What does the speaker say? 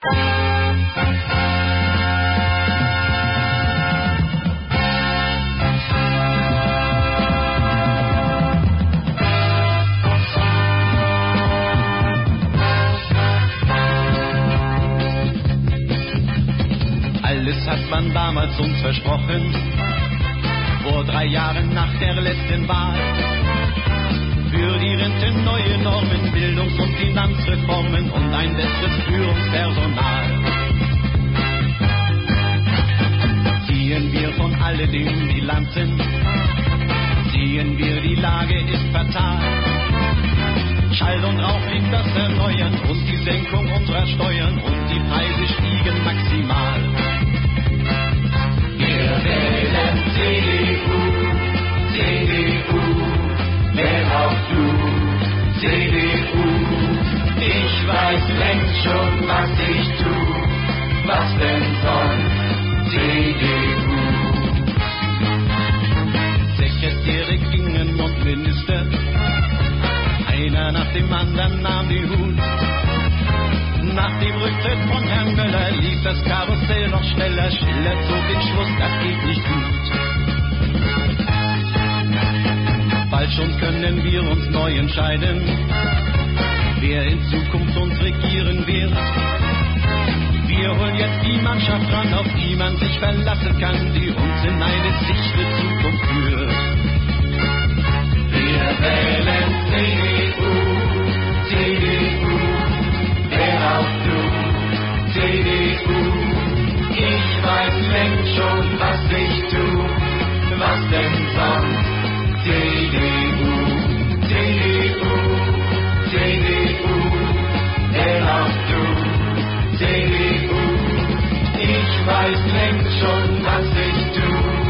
Alles hat man damals uns versprochen, vor 3 Jahren nach der letzten Wahl. Für die Rente neue Normen, Bildungs- und Finanzreformen und ein besseres Führungspersonal. Ziehen wir von alledem Bilanzen, sehen wir, die Lage ist fatal. Schall und Rauch liegt das Erneuern und die Senkung unserer Steuern und die Preise stiegen maximal. Wir wählen CDU, CDU, wer auch du, CDU. Ich weiß längst schon, was ich tu, was denn sonst, CDU. Sekretäre gingen und Minister, einer nach dem anderen nahm die Hut. Nach dem Rücktritt von Herrn Möller lief das Karussell noch schneller. Schiller zog den Schluss, das geht nicht gut. Bald schon können wir uns neu entscheiden, wer in Zukunft uns regieren wird. Wir holen jetzt die Mannschaft ran, auf die man sich verlassen kann, die uns in eine sichere Zukunft führt. Wir wählen CDU, CDU, wer auch du, CDU. Ich weiß längst schon, was ich tu, was denn sonst, CDU, CDU, CDU, wer auch du, CDU. Ich weiß längst schon, was ich tu.